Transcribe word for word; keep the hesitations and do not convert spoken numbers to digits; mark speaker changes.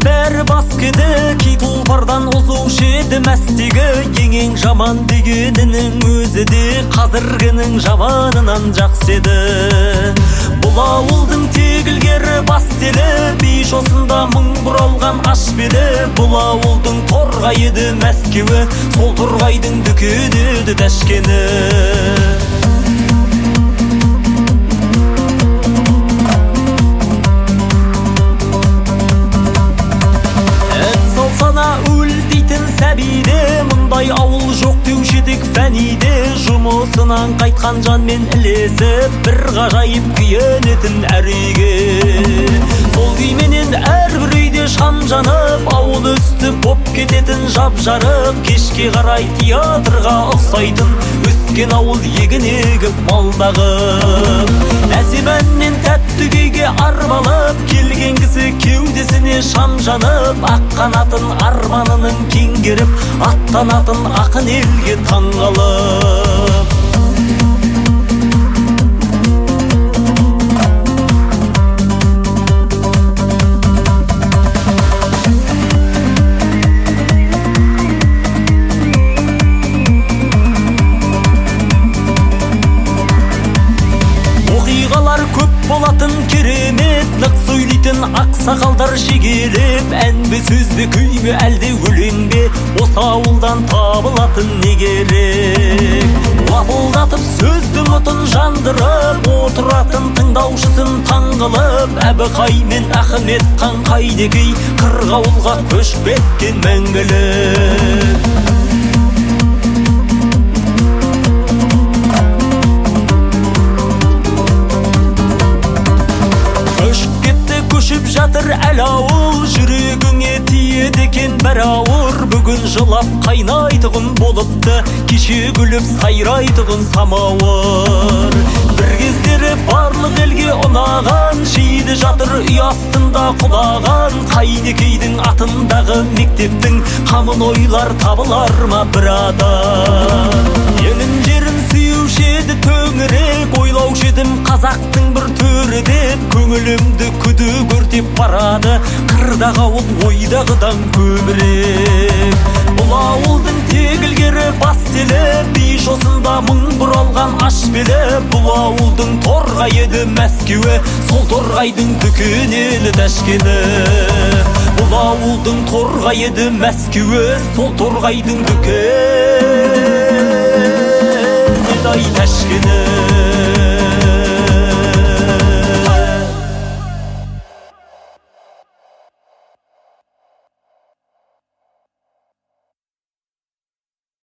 Speaker 1: бәрі бас кеді, кей тұлпардан озушы еді мәстегі. Ең жаман дегенінің өзі де қазіргінің жаманынан жақсы еді. Бұл ауылдың тегілгері бас телі, бейш осында мың бұралған аш беді. Бұл ауылдың торғай еді Мәскеуі, сол торғайдың дүкені еді Тәшкені. Өл дейтін сәбиде, мұндай ауыл жоқ деуші едік фәниде. Жұмысынан қайтқан жанмен ілесіп, бір ғажайып күйенетін әр үйге. Сол күйменен әрбір үйде шам жанып, ауыл үсті боп кететін жап-жарық. Кешке қарай театрға ұқсайтын өскен ауыл егін егіп малдағып. Нәсіп әннен тәтті күйге арбалып, келген кісі кеудесіне шам жанып. Ақ қанатын арманының кеңгеріп, аттанатын ақын елге таңғалып. Оқиғалар көп болатын керемет, нық сөйлейтін ақсақалдар шегелеп. Ән бе сөз бе күй бе әлде өлең бе, осы ауылдан табылатын не керек? Лапылдатып сөздің отын жандырып, отыратын тыңдаушысын таңғылып. Әбіқай мен Ахмет хан Қайдекей қырғауылға көшіп кеткен мәңгілік. Көшіп жатыр әл ауыл, жүрегіңе тиеді екен бір ауыр. Бүгін жылап қайнайтығын болыпты, кеше күліп сайрайтығын самауыр. Бір кездері барлық елге ұнаған, жейді жатыр үй астында құлаған. Қайдекейдің атындағы мектептің қамын ойлар табылар ма бір адам? Елін жерін сүйеуші еді төңірек, ойлаушы едім қазақтың бір төрі деп. Көңілімді күді көртеп барады, қырдағы ауыл ойдағыдан көбірек. Бұл ауылдың тегілгері бас телі, бейш осында мың бұралған аш белі. Бұл ауылдың торғай еді Мәскеуі, сол торғайдың дүкені еді Тәшкені. Бұл ауылдың торғай еді Мәскеуі, сол торғайдың дүкені еді Тәшкені.